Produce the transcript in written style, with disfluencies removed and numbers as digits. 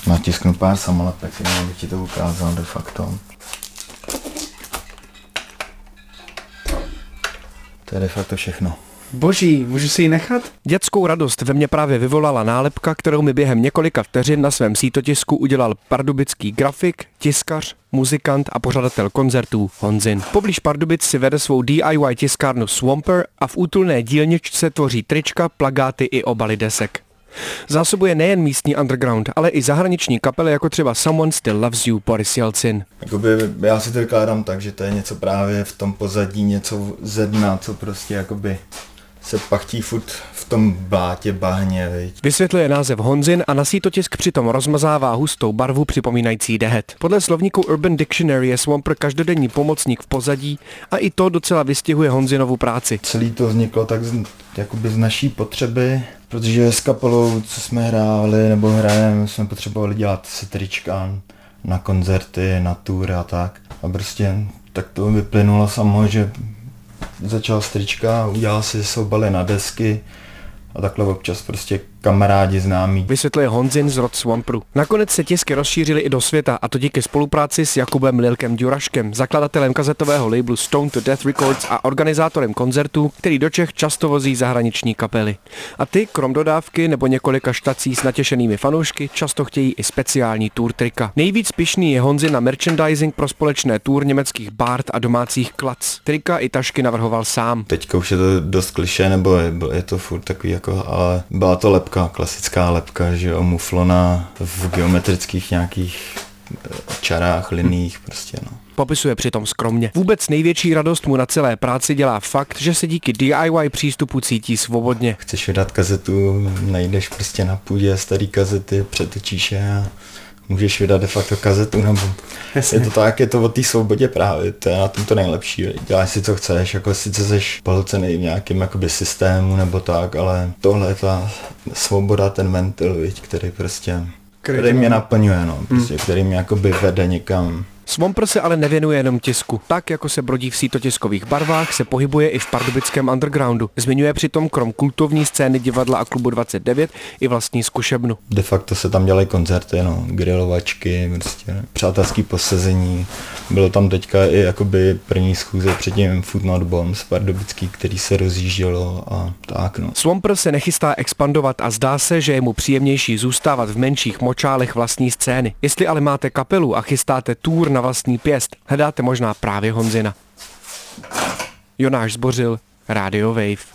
Natisknu pár samolepek, abych ti to ukázal de facto. To je de facto všechno. Boží, můžu si ji nechat? Dětskou radost ve mně právě vyvolala nálepka, kterou mi během několika vteřin na svém sítotisku udělal pardubický grafik, tiskař, muzikant a pořadatel koncertů Honzin. Poblíž Pardubic si vede svou DIY tiskárnu Swamper a v útulné dílničce tvoří trička, plakáty i obaly desek. Zásobuje nejen místní underground, ale i zahraniční kapely jako třeba Someone Still Loves You, Boris Yeltsin. Jakoby já si to vykládám tak, že to je něco právě v tom pozadí, něco ze dna, co prostě jakoby se pachtí furt v tom blátě, bahně, viď. Vysvětluje název Honzin a na sítotisk přitom rozmazává hustou barvu připomínající dehet. Podle slovníku Urban Dictionary je Swamper každodenní pomocník v pozadí a i to docela vystihuje Honzinovu práci. Celý to vzniklo tak jakoby z naší potřeby, protože s kapelou, co jsme hráli nebo hrajeme, jsme potřebovali dělat si trička na koncerty, na tour a tak. A prostě tak to vyplynulo samo, že začal strička, udělal si soubaly na desky a takhle občas prostě kamarádi známí. Vysvětluje Honzin z rod Swamperu. Nakonec se tisky rozšířily i do světa a to díky spolupráci s Jakubem Lilkem Duraškem, zakladatelem kazetového labelu Stone to Death Records a organizátorem koncertů, který do Čech často vozí zahraniční kapely. A ty, krom dodávky nebo několika štací s natěšenými fanoušky, často chtějí i speciální tour trika. Nejvíc pyšný je Honzin na merchandising pro společné tour německých Bard a domácích Klac. Trika i tašky navrhoval sám. Teďka už je to dost klišé, nebo je to furt takový jako, ale byla to lepka, klasická lepka, že jo, muflona v geometrických nějakých čarách, liních prostě, no. Popisuje přitom skromně. Vůbec největší radost mu na celé práci dělá fakt, že se díky DIY přístupu cítí svobodně. Chceš vydat kazetu, najdeš prostě na půdě starý kazety, přetočíš je a můžeš vydat de facto kazetu, nebo je to tak, je to o té svobodě právě, to je na tom to nejlepší, děláš si co chceš, jako sice seš pohlcený v nějakým jakoby systému nebo tak, ale tohle je ta svoboda, ten ventil, který mě naplňuje, no, prostě, který mě jakoby vede někam. Swamper se ale nevěnuje jenom tisku. Tak, jako se brodí v sítotiskových barvách, se pohybuje i v pardubickém undergroundu. Zmiňuje přitom krom kultovní scény divadla a klubu 29 i vlastní zkušebnu. De facto se tam dělají koncerty, no, grilovačky, prostě přátelský posezení. Bylo tam teďka i jakoby první schůze předtím Footnote Bombs pardubický, který se rozjíždělo a tak, no. Swamper se nechystá expandovat a zdá se, že je mu příjemnější zůstávat v menších močálech vlastní scény. Jestli ale máte kapelu a chystáte tour na vlastní pěst, hledáte možná právě Honzina. Jonáš Zbořil, Radio Wave.